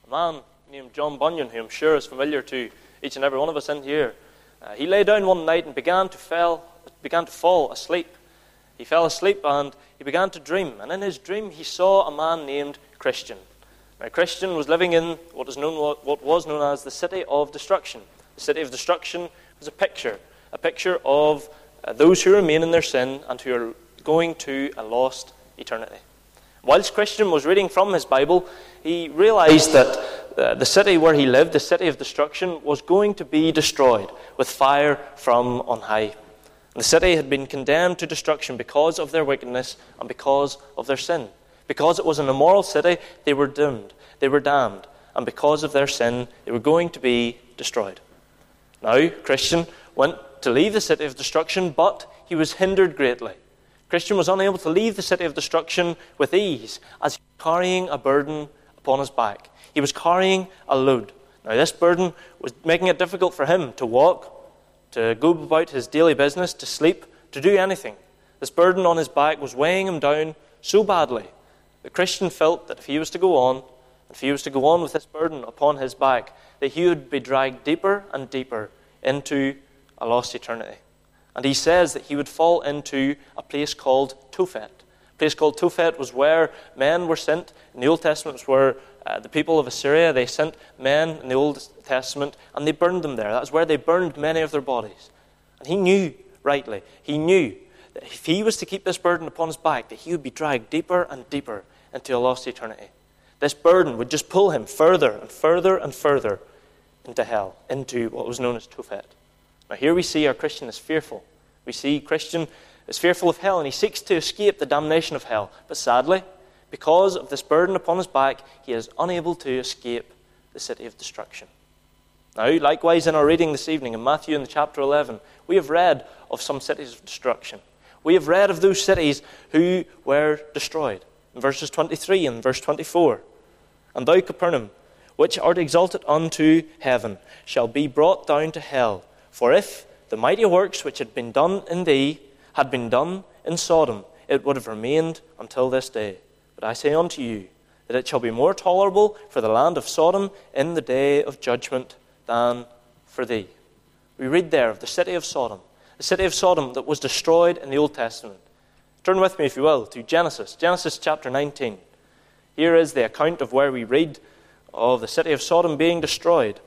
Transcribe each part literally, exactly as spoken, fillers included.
A man named John Bunyan, who I'm sure is familiar to each and every one of us in here. Uh, he lay down one night and began to fell, began to fall asleep. He fell asleep and he began to dream. And in his dream, he saw a man named Christian. Now, Christian was living in what is known, what was known as the City of Destruction. The City of Destruction was a picture, a picture of uh, those who remain in their sin and who are going to a lost eternity. Whilst Christian was reading from his Bible, he realized that uh, the city where he lived, the City of Destruction, was going to be destroyed with fire from on high. And the city had been condemned to destruction because of their wickedness and because of their sin. Because it was an immoral city, they were doomed, they were damned, and because of their sin, they were going to be destroyed. Now, Christian went to leave the City of Destruction, but he was hindered greatly. Christian was unable to leave the City of Destruction with ease, as he was carrying a burden upon his back. He was carrying a load. Now, this burden was making it difficult for him to walk, to go about his daily business, to sleep, to do anything. This burden on his back was weighing him down so badly that Christian felt that if he was to go on, if he was to go on with this burden upon his back, that he would be dragged deeper and deeper into a lost eternity. And he says that he would fall into a place called Tophet. A place called Tophet was where men were sent. In the Old Testament, it was where uh, the people of Assyria, they sent men in the Old Testament and they burned them there. That's where they burned many of their bodies. And he knew, rightly, he knew that if he was to keep this burden upon his back, that he would be dragged deeper and deeper into a lost eternity. This burden would just pull him further and further and further into hell, into what was known as Tophet. Now here we see our Christian is fearful. We see Christian is fearful of hell and he seeks to escape the damnation of hell. But sadly, because of this burden upon his back, he is unable to escape the City of Destruction. Now, likewise in our reading this evening in Matthew in the chapter eleven, we have read of some cities of destruction. We have read of those cities who were destroyed. In verses twenty-three and verse twenty-four. And thou, Capernaum, which art exalted unto heaven, shall be brought down to hell. For if the mighty works which had been done in thee had been done in Sodom, it would have remained until this day. But I say unto you, that it shall be more tolerable for the land of Sodom in the day of judgment than for thee. We read there of the city of Sodom, the city of Sodom that was destroyed in the Old Testament. Turn with me, if you will, to Genesis, Genesis chapter nineteen. Here is the account of where we read of the city of Sodom being destroyed.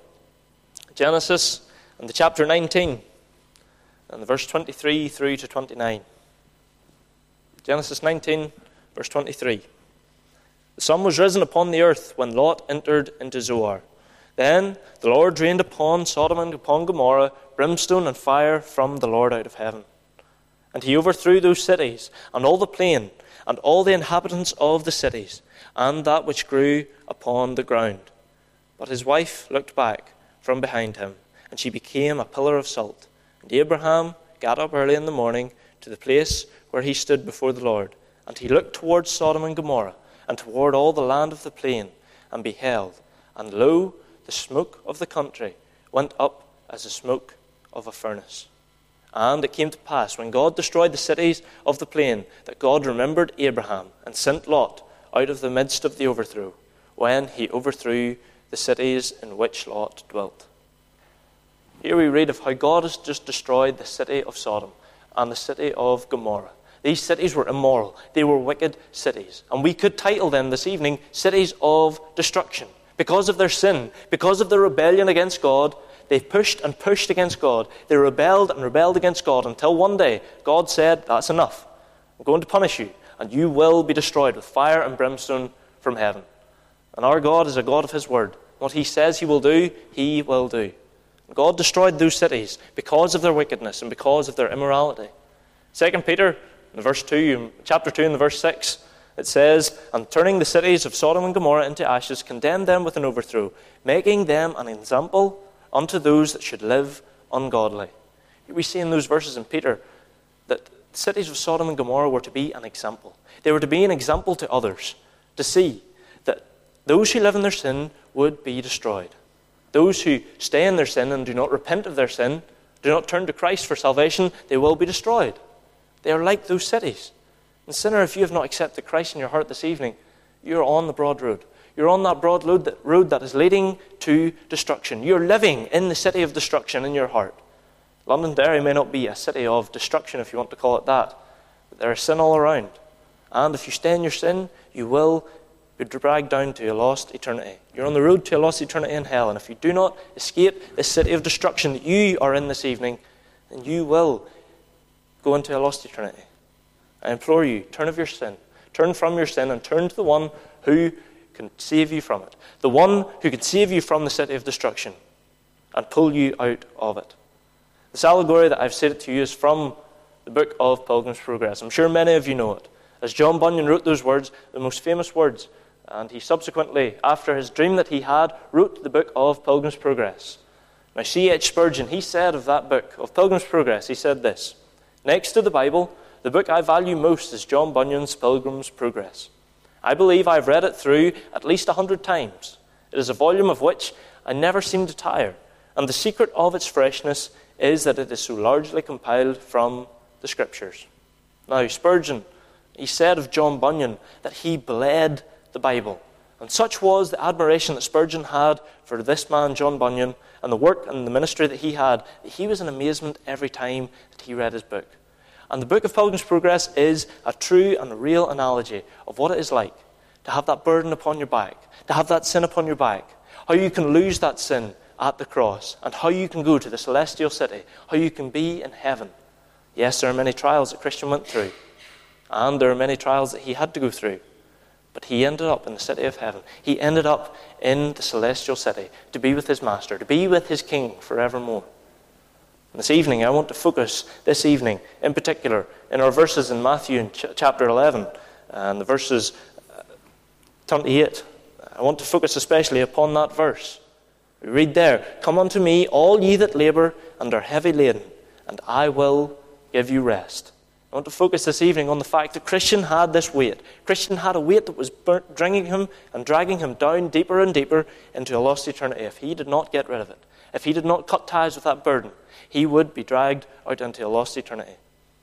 Genesis and the chapter nineteen, and the verse twenty-three through to twenty-nine. Genesis nineteen, verse twenty-three. The sun was risen upon the earth when Lot entered into Zoar. Then the Lord rained upon Sodom and upon Gomorrah brimstone and fire from the Lord out of heaven. And he overthrew those cities, and all the plain, and all the inhabitants of the cities, and that which grew upon the ground. But his wife looked back from behind him, and she became a pillar of salt. And Abraham got up early in the morning to the place where he stood before the Lord. And he looked toward Sodom and Gomorrah, and toward all the land of the plain, and beheld, and lo, the smoke of the country went up as the smoke of a furnace. And it came to pass, when God destroyed the cities of the plain, that God remembered Abraham, and sent Lot out of the midst of the overthrow, when he overthrew the cities in which Lot dwelt. Here we read of how God has just destroyed the city of Sodom and the city of Gomorrah. These cities were immoral. They were wicked cities. And we could title them this evening, cities of destruction. Because of their sin, because of their rebellion against God, they pushed and pushed against God. They rebelled and rebelled against God until one day God said, that's enough. I'm going to punish you, and you will be destroyed with fire and brimstone from heaven. And our God is a God of his word. What he says he will do, he will do. And God destroyed those cities because of their wickedness and because of their immorality. Second Peter, in verse two, chapter two, in the verse six, it says, and turning the cities of Sodom and Gomorrah into ashes, condemned them with an overthrow, making them an example unto those that should live ungodly. We see in those verses in Peter that the cities of Sodom and Gomorrah were to be an example. They were to be an example to others, to see that those who live in their sin would be destroyed. Those who stay in their sin and do not repent of their sin, do not turn to Christ for salvation, they will be destroyed. They are like those cities. And sinner, if you have not accepted Christ in your heart this evening, you're on the broad road. You're on that broad road that, road that is leading to destruction. You're living in the city of destruction in your heart. Londonderry may not be a city of destruction, if you want to call it that, but there is sin all around. And if you stay in your sin, you will be dragged down to a lost eternity. You're on the road to a lost eternity in hell. And if you do not escape this city of destruction that you are in this evening, then you will go into a lost eternity. I implore you, turn of your sin. Turn from your sin and turn to the one who can save you from it. The one who can save you from the city of destruction and pull you out of it. This allegory that I've said to you is from the book of Pilgrim's Progress. I'm sure many of you know it. As John Bunyan wrote those words, the most famous words, and he subsequently, after his dream that he had, wrote the book of Pilgrim's Progress. Now, C H Spurgeon, he said of that book, of Pilgrim's Progress, he said this: "Next to the Bible, the book I value most is John Bunyan's Pilgrim's Progress. I believe I've read it through at least a hundred times. It is a volume of which I never seem to tire, and the secret of its freshness is that it is so largely compiled from the Scriptures." Now, Spurgeon, he said of John Bunyan that he bled the Bible. And such was the admiration that Spurgeon had for this man, John Bunyan, and the work and the ministry that he had, that he was in amazement every time that he read his book. And the book of Pilgrim's Progress is a true and a real analogy of what it is like to have that burden upon your back, to have that sin upon your back, how you can lose that sin at the cross, and how you can go to the celestial city, how you can be in heaven. Yes, there are many trials that Christian went through, and there are many trials that he had to go through, but he ended up in the city of heaven. He ended up in the celestial city to be with his master, to be with his king forevermore. And this evening, I want to focus this evening, in particular, in our verses in Matthew in ch- chapter eleven, and the verses uh, twenty-eight. I want to focus especially upon that verse. We read there, "Come unto me, all ye that labour and are heavy laden, and I will give you rest." I want to focus this evening on the fact that Christian had this weight. Christian had a weight that was burnt, bringing him and dragging him down deeper and deeper into a lost eternity. If he did not get rid of it, if he did not cut ties with that burden, he would be dragged out into a lost eternity.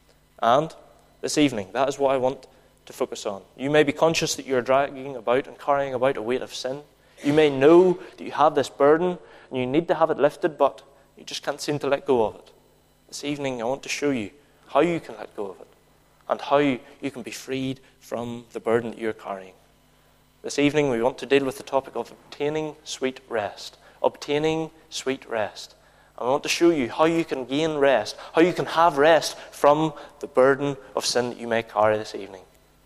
And this evening, that is what I want to focus on. You may be conscious that you are dragging about and carrying about a weight of sin. You may know that you have this burden and you need to have it lifted, but you just can't seem to let go of it. This evening, I want to show you how you can let go of it and how you, you can be freed from the burden that you're carrying. This evening, we want to deal with the topic of obtaining sweet rest. Obtaining sweet rest. I want to show you how you can gain rest, how you can have rest from the burden of sin that you may carry this evening.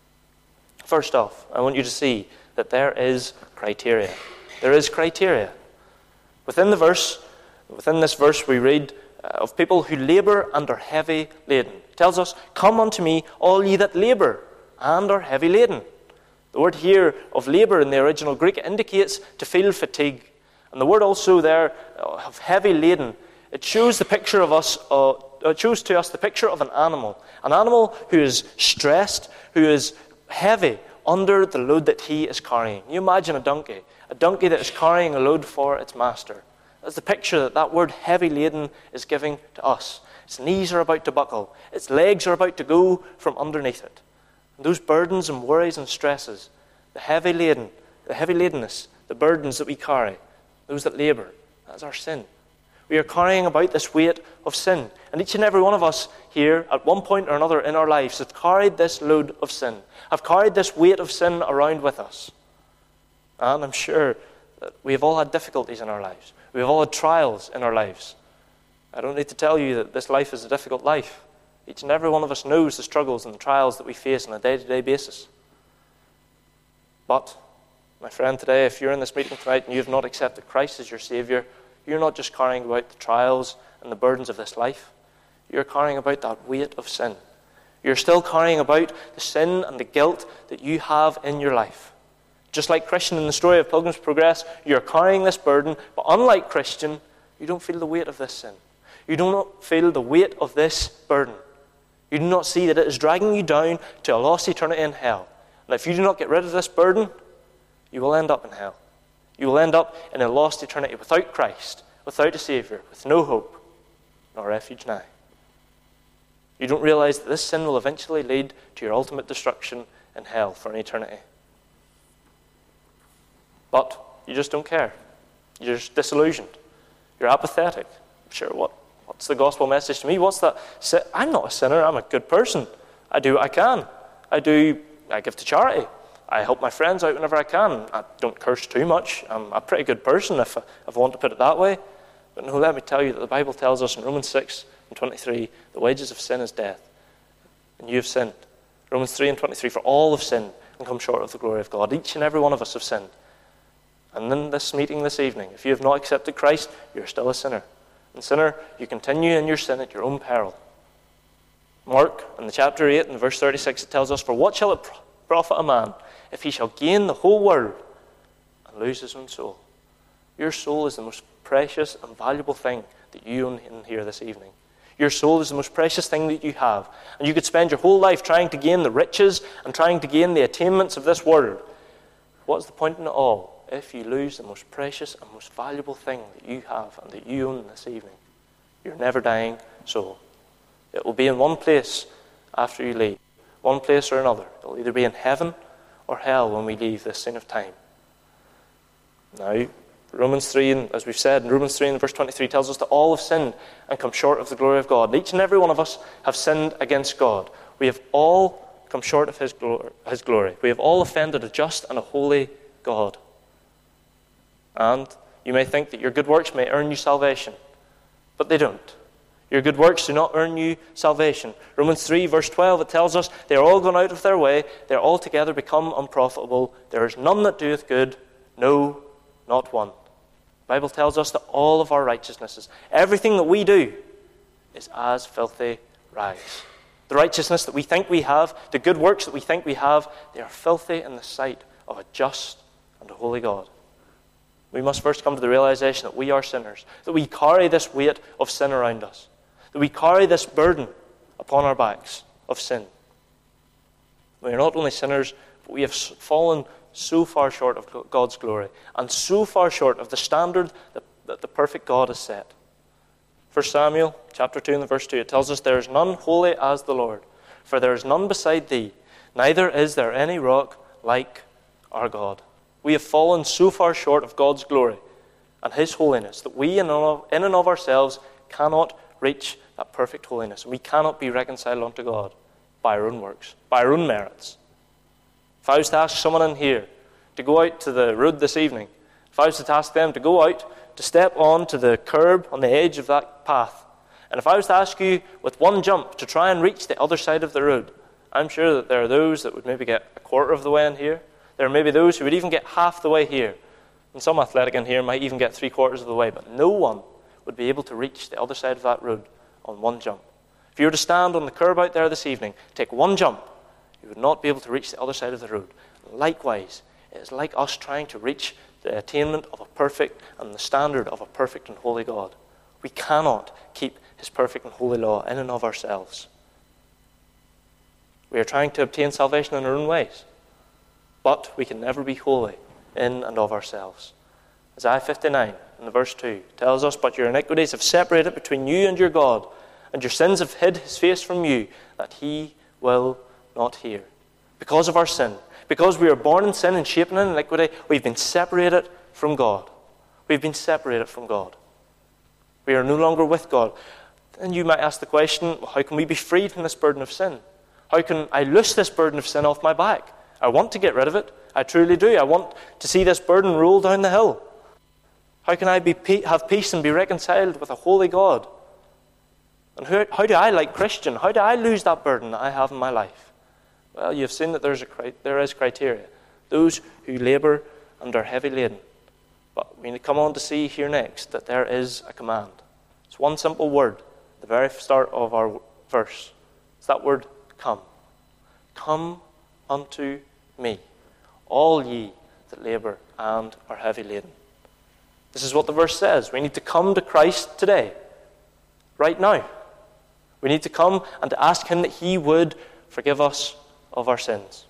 First off, I want you to see that there is criteria. There is criteria. Within the verse, within this verse we read uh, of people who labour and are heavy laden. It tells us, "Come unto me, all ye that labour and are heavy laden." The word here of labour in the original Greek indicates to feel fatigue. And the word also there of heavy laden, it shows the picture of us, uh, it shows to us the picture of an animal. An animal who is stressed, who is heavy under the load that he is carrying. You imagine a donkey, a donkey that is carrying a load for its master. That's the picture that that word heavy laden is giving to us. Its knees are about to buckle. Its legs are about to go from underneath it. And those burdens and worries and stresses, the heavy laden, the heavy ladenness, the burdens that we carry, those that labour, that's our sin. We are carrying about this weight of sin. And each and every one of us here, at one point or another in our lives, have carried this load of sin, have carried this weight of sin around with us. And I'm sure that we have all had difficulties in our lives. We have all had trials in our lives. I don't need to tell you that this life is a difficult life. Each and every one of us knows the struggles and the trials that we face on a day-to-day basis. But, my friend, today, if you're in this meeting tonight and you have not accepted Christ as your Saviour, you're not just carrying about the trials and the burdens of this life. You're carrying about that weight of sin. You're still carrying about the sin and the guilt that you have in your life. Just like Christian in the story of Pilgrim's Progress, you're carrying this burden, but unlike Christian, you don't feel the weight of this sin. You do not feel the weight of this burden. You do not see that it is dragging you down to a lost eternity in hell. And if you do not get rid of this burden, you will end up in hell. You will end up in a lost eternity without Christ, without a Saviour, with no hope, nor refuge nigh. You don't realize that this sin will eventually lead to your ultimate destruction in hell for an eternity. But you just don't care. You're just disillusioned. You're apathetic. Sure, what, what's the gospel message to me? What's that? I'm not a sinner. I'm a good person. I do what I can. I do, I give to charity. I help my friends out whenever I can. I don't curse too much. I'm a pretty good person, if I, if I want to put it that way. But no, let me tell you that the Bible tells us in Romans six and twenty-three, the wages of sin is death. And you have sinned. Romans three and twenty-three, for all have sinned and come short of the glory of God. Each and every one of us have sinned. And in this meeting this evening, if you have not accepted Christ, you're still a sinner. And sinner, you continue in your sin at your own peril. Mark, in the chapter eight, in verse thirty-six, it tells us, for what shall it profit a man if he shall gain the whole world and lose his own soul? Your soul is the most precious and valuable thing that you own in here this evening. Your soul is the most precious thing that you have. And you could spend your whole life trying to gain the riches and trying to gain the attainments of this world. What's the point in it all if you lose the most precious and most valuable thing that you have and that you own this evening? Your never-dying soul. It will be in one place after you leave. One place or another. It will either be in heaven or hell when we leave this scene of time. Now, Romans three, and as we've said, in Romans three and verse twenty-three tells us that all have sinned and come short of the glory of God. Each and every one of us have sinned against God. We have all come short of his glory. His glory. We have all offended a just and a holy God. And you may think that your good works may earn you salvation, but they don't. Your good works do not earn you salvation. Romans three, verse twelve, it tells us, they are all gone out of their way, they are altogether become unprofitable. There is none that doeth good, no, not one. The Bible tells us that all of our righteousnesses, everything that we do, is as filthy rags. The righteousness that we think we have, the good works that we think we have, they are filthy in the sight of a just and a holy God. We must first come to the realization that we are sinners, that we carry this weight of sin around us, that we carry this burden upon our backs of sin. We are not only sinners, but we have fallen so far short of God's glory and so far short of the standard that, that the perfect God has set. First Samuel chapter two and verse two, it tells us, there is none holy as the Lord, for there is none beside thee, neither is there any rock like our God. We have fallen so far short of God's glory and his holiness that we in and of ourselves cannot reach that perfect holiness. We cannot be reconciled unto God by our own works, by our own merits. If I was to ask someone in here to go out to the road this evening, if I was to ask them to go out, to step on to the curb on the edge of that path, and if I was to ask you with one jump to try and reach the other side of the road, I'm sure that there are those that would maybe get a quarter of the way in here. There are maybe those who would even get half the way here. And some athletic in here might even get three quarters of the way, but no one would be able to reach the other side of that road on one jump. If you were to stand on the curb out there this evening, take one jump, you would not be able to reach the other side of the road. Likewise, it is like us trying to reach the attainment of a perfect and the standard of a perfect and holy God. We cannot keep his perfect and holy law in and of ourselves. We are trying to obtain salvation in our own ways, but we can never be holy in and of ourselves. Isaiah fifty-nine, in the verse two, tells us, but your iniquities have separated between you and your God, and your sins have hid his face from you, that he will not hear. Because of our sin, because we are born in sin and shapen in iniquity, we've been separated from God. We've been separated from God. We are no longer with God. Then you might ask the question, well, how can we be freed from this burden of sin? How can I loose this burden of sin off my back? I want to get rid of it. I truly do. I want to see this burden roll down the hill. How can I be have peace and be reconciled with a holy God? And how, how do I, like Christian, how do I lose that burden that I have in my life? Well, you've seen that there's a, there is criteria. Those who labour and are heavy laden. But we come on to see here next that there is a command. It's one simple word, the very start of our verse. It's that word, come. Come unto me, all ye that labour and are heavy laden. This is what the verse says. We need to come to Christ today, right now. We need to come and to ask him that he would forgive us of our sins.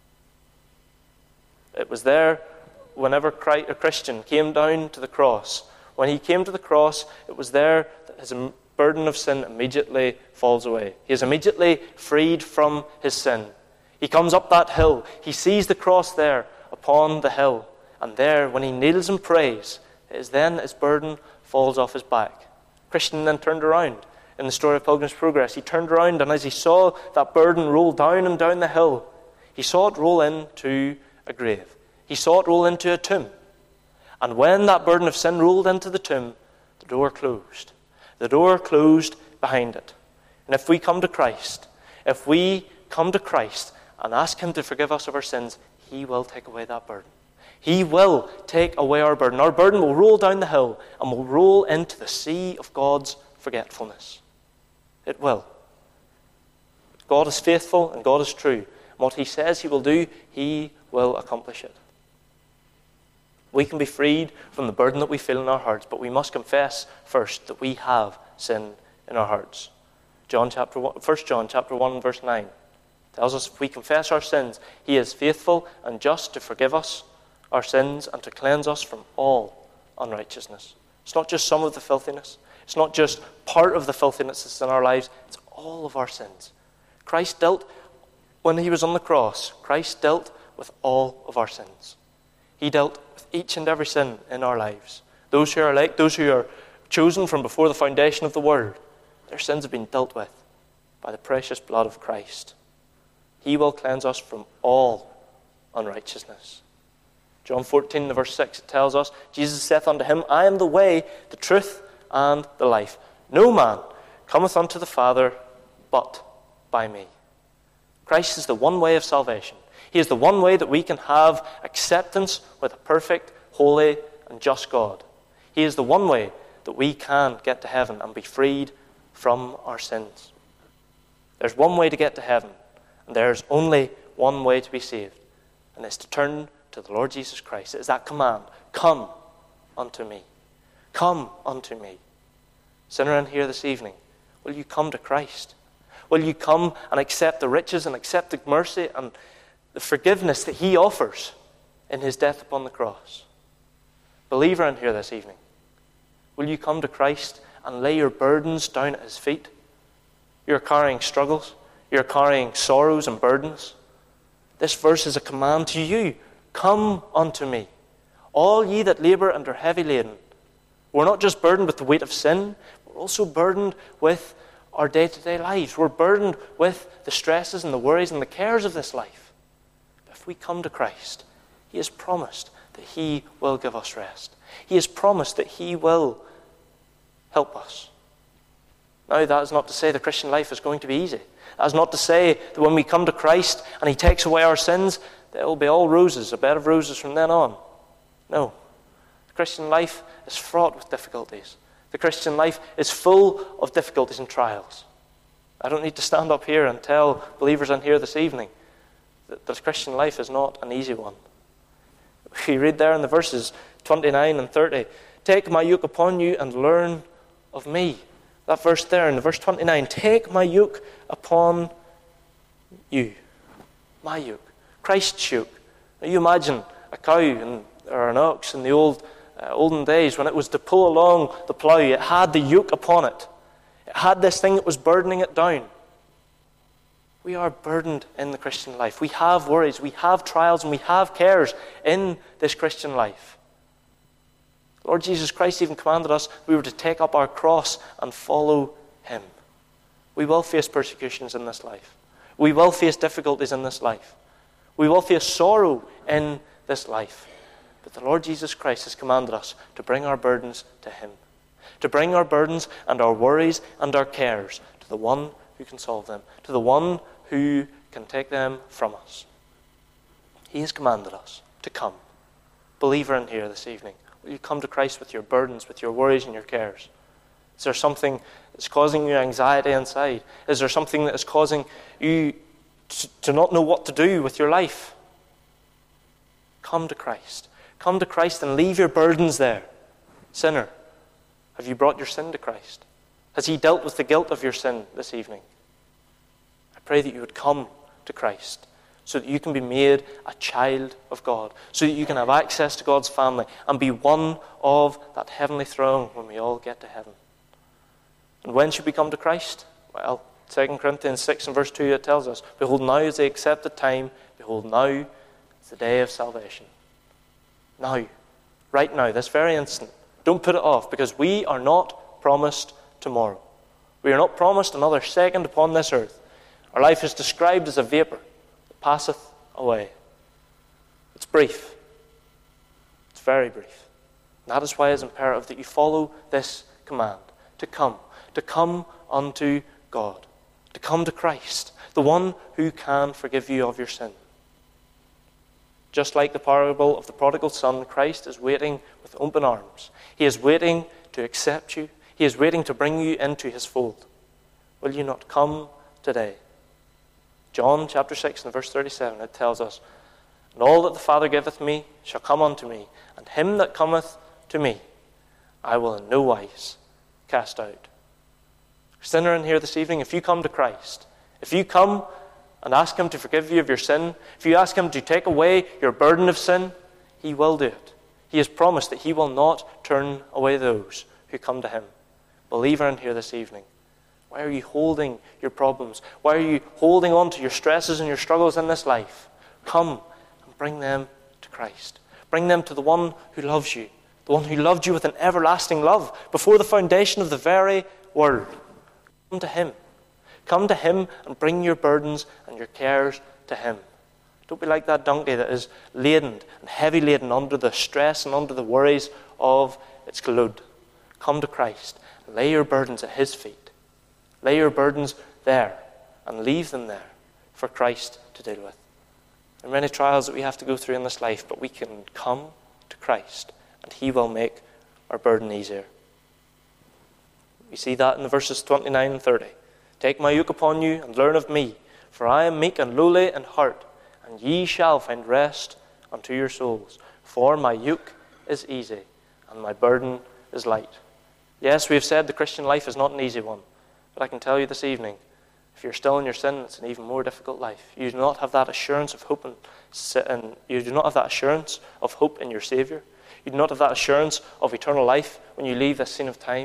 It was there whenever a Christian came down to the cross. When he came to the cross, it was there that his burden of sin immediately falls away. He is immediately freed from his sin. He comes up that hill. He sees the cross there upon the hill. And there, when he kneels and prays, it is then his burden falls off his back. Christian then turned around in the story of Pilgrim's Progress. He turned around, and as he saw that burden roll down and down the hill, he saw it roll into a grave. He saw it roll into a tomb. And when that burden of sin rolled into the tomb, the door closed. The door closed behind it. And if we come to Christ, if we come to Christ and ask him to forgive us of our sins, he will take away that burden. He will take away our burden. Our burden will roll down the hill and will roll into the sea of God's forgetfulness. It will. God is faithful and God is true. And what he says he will do, he will accomplish it. We can be freed from the burden that we feel in our hearts, but we must confess first that we have sin in our hearts. John chapter one, First John chapter one and verse nine tells us if we confess our sins, he is faithful and just to forgive us our sins and to cleanse us from all unrighteousness. It's not just some of the filthiness. It's not just part of the filthiness that's in our lives. It's all of our sins. Christ dealt, when he was on the cross, Christ dealt with all of our sins. He dealt with each and every sin in our lives. Those who are elect, those who are chosen from before the foundation of the world, their sins have been dealt with by the precious blood of Christ. He will cleanse us from all unrighteousness. John fourteen, verse six, it tells us, Jesus saith unto him, I am the way, the truth, and the life. No man cometh unto the Father but by me. Christ is the one way of salvation. He is the one way that we can have acceptance with a perfect, holy, and just God. He is the one way that we can get to heaven and be freed from our sins. There's one way to get to heaven, and there's only one way to be saved, and it's to turn to the Lord Jesus Christ. It is that command, come unto me. Come unto me. Sinner in here this evening, will you come to Christ? Will you come and accept the riches and accept the mercy and the forgiveness that he offers in his death upon the cross? Believer in here this evening, will you come to Christ and lay your burdens down at his feet? You're carrying struggles. You're carrying sorrows and burdens. This verse is a command to you. Come unto me, all ye that labour and are heavy laden. We're not just burdened with the weight of sin, we're also burdened with our day-to-day lives. We're burdened with the stresses and the worries and the cares of this life. But if we come to Christ, he has promised that he will give us rest. He has promised that he will help us. Now, that is not to say the Christian life is going to be easy. That is not to say that when we come to Christ and he takes away our sins, that it will be all roses, a bed of roses from then on. No. The Christian life is fraught with difficulties. The Christian life is full of difficulties and trials. I don't need to stand up here and tell believers in here this evening that the Christian life is not an easy one. We read there in the verses twenty-nine and thirty, take my yoke upon you and learn of me. That verse there in the verse twenty-nine, take my yoke upon you. My yoke. Christ's yoke. Now you imagine a cow and, or an ox in the old uh, olden days when it was to pull along the plough, it had the yoke upon it. It had this thing that was burdening it down. We are burdened in the Christian life. We have worries, we have trials, and we have cares in this Christian life. Lord Jesus Christ even commanded us we were to take up our cross and follow him. We will face persecutions in this life. We will face difficulties in this life. We will face sorrow in this life. But the Lord Jesus Christ has commanded us to bring our burdens to him. To bring our burdens and our worries and our cares to the one who can solve them. To the one who can take them from us. He has commanded us to come. Believer in here this evening, will you come to Christ with your burdens, with your worries and your cares? Is there something that's causing you anxiety inside? Is there something that is causing you to, to not know what to do with your life? Come to Christ. Come to Christ and leave your burdens there. Sinner, have you brought your sin to Christ? Has he dealt with the guilt of your sin this evening? I pray that you would come to Christ so that you can be made a child of God, so that you can have access to God's family and be one of that heavenly throne when we all get to heaven. And when should we come to Christ? Well, Second Corinthians six and verse two, it tells us, behold, now is the accepted time, behold, now is the day of salvation. now, right now, this very instant. Don't put it off, because we are not promised tomorrow. We are not promised another second upon this earth. Our life is described as a vapor that passeth away. It's brief. It's very brief. And that is why it's imperative that you follow this command, to come, to come unto God, to come to Christ, the one who can forgive you of your sin. Just like the parable of the prodigal son, Christ is waiting with open arms. He is waiting to accept you. He is waiting to bring you into his fold. Will you not come today? John chapter six and verse thirty-seven, it tells us, "And all that the Father giveth me shall come unto me, and him that cometh to me I will in no wise cast out." Sinner in here this evening, if you come to Christ, if you come and ask him to forgive you of your sin, if you ask him to take away your burden of sin, he will do it. He has promised that he will not turn away those who come to him. Believer in here this evening, why are you holding your problems? Why are you holding on to your stresses and your struggles in this life? Come and bring them to Christ. Bring them to the one who loves you, the one who loved you with an everlasting love before the foundation of the very world. Come to him. Come to him and bring your burdens and your cares to him. Don't be like that donkey that is laden and heavy laden under the stress and under the worries of its load. Come to Christ. Lay your burdens at his feet. Lay your burdens there and leave them there for Christ to deal with. There are many trials that we have to go through in this life, but we can come to Christ and he will make our burden easier. We see that in the verses twenty-nine and thirty. "Take my yoke upon you and learn of me, for I am meek and lowly in heart, and ye shall find rest unto your souls. For my yoke is easy and my burden is light." Yes, we have said the Christian life is not an easy one, but I can tell you this evening, if you're still in your sin, it's an even more difficult life. You do not have that assurance of hope, and, and you do not have that assurance of hope in your Savior. You do not have that assurance of eternal life when you leave this scene of time.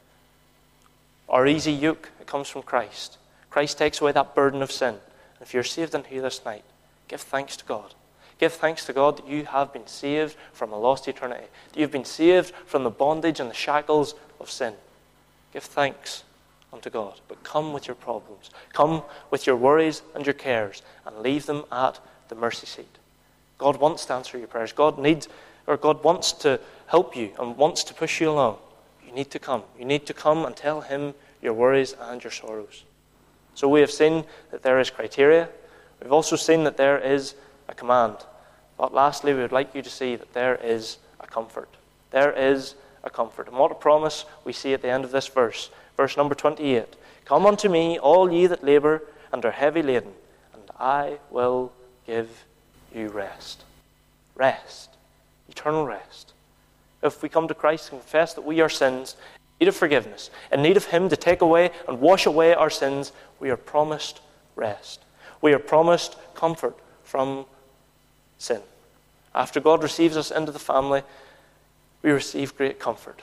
Our easy yoke, it comes from Christ. Christ takes away that burden of sin. And if you're saved in here this night, give thanks to God. Give thanks to God that you have been saved from a lost eternity, that you've been saved from the bondage and the shackles of sin. Give thanks unto God. But come with your problems. Come with your worries and your cares and leave them at the mercy seat. God wants to answer your prayers. God needs, or God wants to help you and wants to push you along. You need to come. You need to come and tell him your worries and your sorrows. So we have seen that there is criteria. We've also seen that there is a command. But lastly, we would like you to see that there is a comfort. There is a comfort. And what a promise we see at the end of this verse. Verse number twenty-eight. "Come unto me, all ye that labour and are heavy laden, and I will give you rest." Rest. Eternal rest. If we come to Christ and confess that we are sins, in need of forgiveness, in need of him to take away and wash away our sins, we are promised rest. We are promised comfort from sin. After God receives us into the family, we receive great comfort.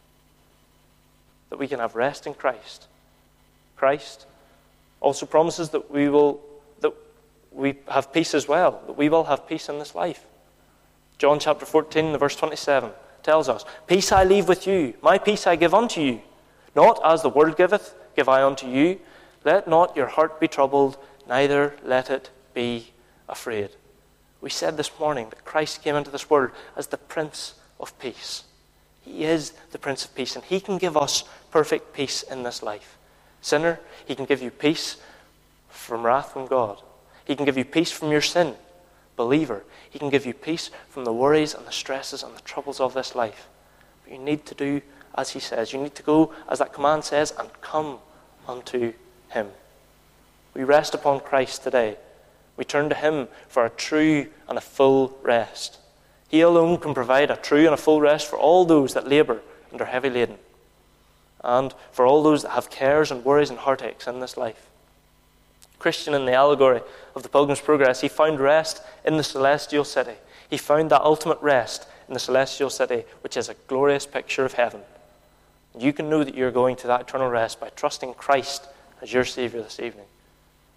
That we can have rest in Christ. Christ also promises that we will that we have peace as well, that we will have peace in this life. John chapter fourteen, verse twenty-seven tells us, "Peace I leave with you, my peace I give unto you. Not as the world giveth, give I unto you. Let not your heart be troubled, neither let it be afraid." We said this morning that Christ came into this world as the Prince of Peace. He is the Prince of Peace, and he can give us perfect peace in this life. Sinner, he can give you peace from wrath from God. He can give you peace from your sin. Believer, he can give you peace from the worries and the stresses and the troubles of this life. But you need to do as he says. You need to go, as that command says, and come unto him. We rest upon Christ today. We turn to him for a true and a full rest. He alone can provide a true and a full rest for all those that labour and are heavy laden, and for all those that have cares and worries and heartaches in this life. Christian, in the allegory of the Pilgrim's Progress, he found rest in the celestial city. He found that ultimate rest in the celestial city, which is a glorious picture of heaven. You can know that you're going to that eternal rest by trusting Christ as your Saviour this evening.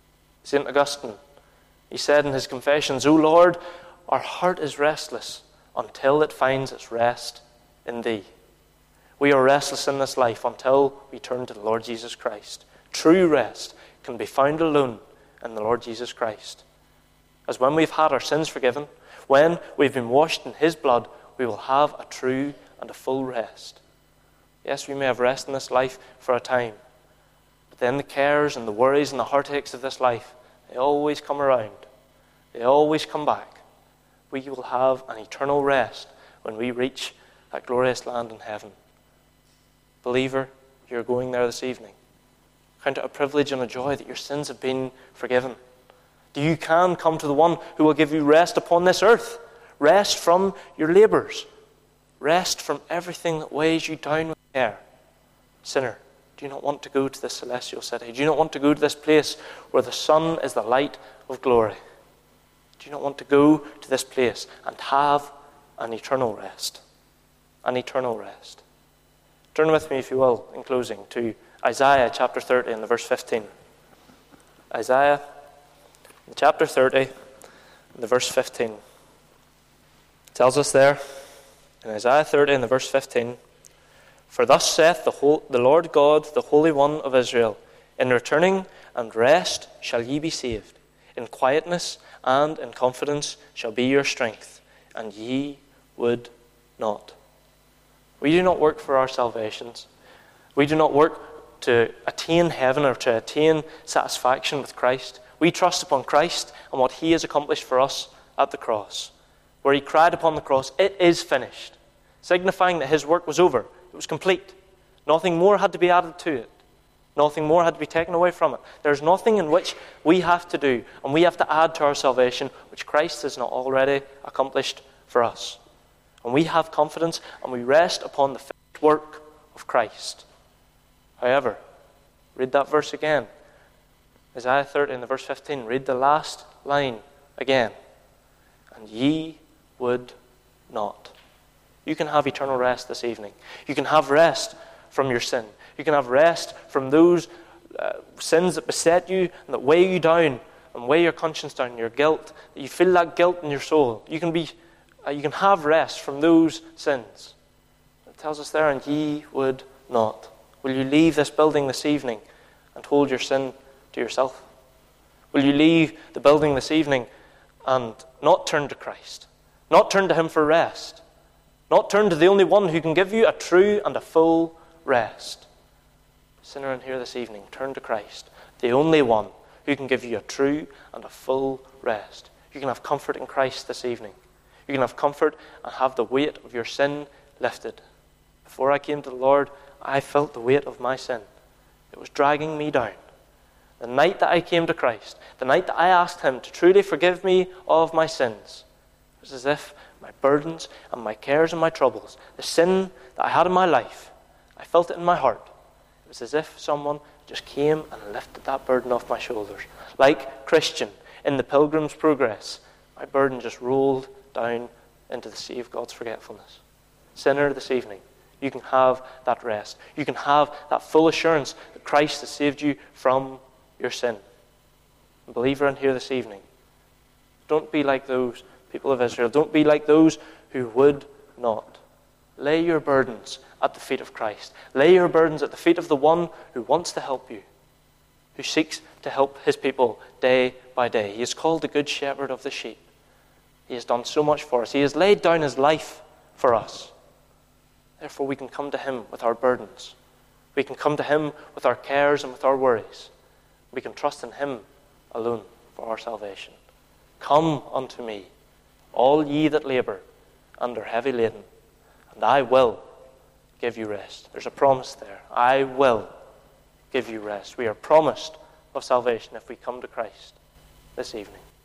Saint Augustine, he said in his Confessions, "O Lord, our heart is restless until it finds its rest in thee. We are restless in this life until we turn to the Lord Jesus Christ. True rest can be found alone in the Lord Jesus Christ. As when we've had our sins forgiven, when we've been washed in his blood, we will have a true and a full rest. Yes, we may have rest in this life for a time, but then the cares and the worries and the heartaches of this life, they always come around. They always come back. We will have an eternal rest when we reach that glorious land in heaven. Believer, you're going there this evening. Count it a privilege and a joy that your sins have been forgiven. You can come to the one who will give you rest upon this earth. Rest from your labours. Rest from everything that weighs you down with care. Sinner, do you not want to go to this celestial city? Do you not want to go to this place where the sun is the light of glory? Do you not want to go to this place and have an eternal rest? An eternal rest. Turn with me, if you will, in closing, to Isaiah chapter thirty and the verse fifteen. Isaiah chapter thirty and the verse fifteen. It tells us there, in Isaiah thirty and the verse fifteen, "For thus saith the, whole, the Lord God, the Holy One of Israel, in returning and rest shall ye be saved. In quietness and in confidence shall be your strength, and ye would not." We do not work for our salvations. We do not work to attain heaven or to attain satisfaction with Christ. We trust upon Christ and what he has accomplished for us at the cross, where he cried upon the cross, "It is finished," signifying that his work was over. It was complete. Nothing more had to be added to it. Nothing more had to be taken away from it. There's nothing in which we have to do and we have to add to our salvation which Christ has not already accomplished for us. And we have confidence and we rest upon the finished work of Christ. However, read that verse again. Isaiah thirty and the verse fifteen. Read the last line again. "And ye would not." You can have eternal rest this evening. You can have rest from your sin. You can have rest from those uh, sins that beset you and that weigh you down and weigh your conscience down, your guilt. That you feel that guilt in your soul. You can be, uh, you can have rest from those sins. It tells us there, "And ye would not." Will you leave this building this evening and hold your sin to yourself? Will you leave the building this evening and not turn to Christ? Not turn to him for rest? Not turn to the only one who can give you a true and a full rest? Sinner in here this evening, turn to Christ, the only one who can give you a true and a full rest. You can have comfort in Christ this evening. You can have comfort and have the weight of your sin lifted. Before I came to the Lord, I felt the weight of my sin. It was dragging me down. The night that I came to Christ, the night that I asked him to truly forgive me of my sins, it was as if my burdens and my cares and my troubles, the sin that I had in my life, I felt it in my heart. It was as if someone just came and lifted that burden off my shoulders. Like Christian in the Pilgrim's Progress, my burden just rolled down into the sea of God's forgetfulness. Sinner, this evening, you can have that rest. You can have that full assurance that Christ has saved you from your sin. Believer in here this evening, don't be like those people of Israel. Don't be like those who would not. Lay your burdens at the feet of Christ. Lay your burdens at the feet of the one who wants to help you, who seeks to help his people day by day. He is called the Good Shepherd of the sheep. He has done so much for us. He has laid down his life for us. Therefore, we can come to him with our burdens. We can come to him with our cares and with our worries. We can trust in him alone for our salvation. "Come unto me, all ye that labour and are heavy laden, and I will give you rest." There's a promise there. I will give you rest. We are promised of salvation if we come to Christ this evening.